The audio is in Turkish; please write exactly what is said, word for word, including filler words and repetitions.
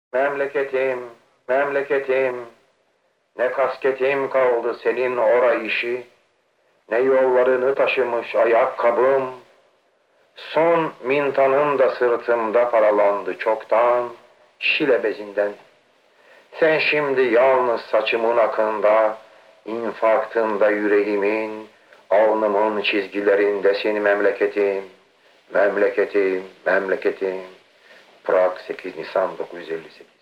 Memleketim, memleketim, ne kasketim kaldı senin ora işi, ne yollarını taşımış ayakkabım, son mintanım da sırtımda paralandı çoktan, şile bezinden. Sen şimdi yalnız saçımın akında, infarktında yüreğimin, alnımın çizgilerindesin memleketim, memleketim, memleketim. Prag sekiz Nisan dokuz yüz elli sekiz.